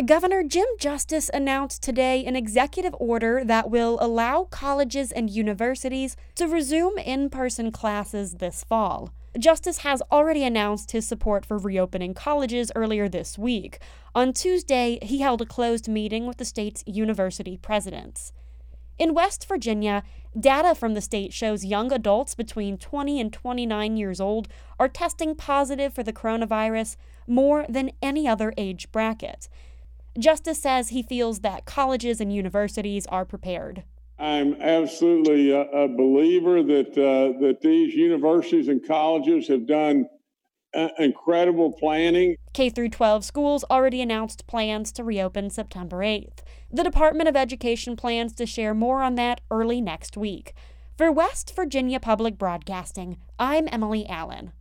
Governor Jim Justice announced today an executive order that will allow colleges and universities to resume in-person classes this fall. Justice has already announced his support for reopening colleges earlier this week. On Tuesday, he held a closed meeting with the state's university presidents. In West Virginia, data from the state shows young adults between 20 and 29 years old are testing positive for the coronavirus more than any other age bracket. Justice says he feels that colleges and universities are prepared. I'm absolutely a believer that these universities and colleges have done incredible planning. K-12 schools already announced plans to reopen September 8th. The Department of Education plans to share more on that early next week. For West Virginia Public Broadcasting, I'm Emily Allen.